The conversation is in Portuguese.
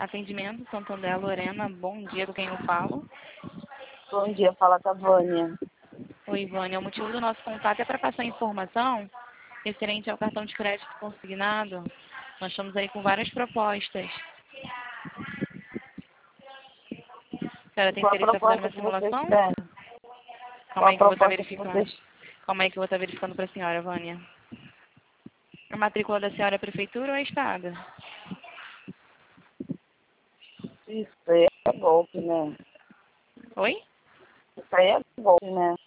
Atendimento, Santander, Lorena, bom dia, com quem eu falo? Bom dia, fala com a Vânia. Oi, Vânia, o motivo do nosso contato é para passar informação referente ao cartão de crédito consignado. Nós estamos aí com várias propostas. A senhora tem Qual a interesse em fazer proposta uma que vocês simulação? têm? Calma aí que eu vou estar proposta que verificando. vocês... Calma aí que eu vou estar verificando para a senhora, Vânia. A matrícula da senhora é prefeitura ou é estado? Isso aí é golpe, né? Oi? Isso aí é golpe, né?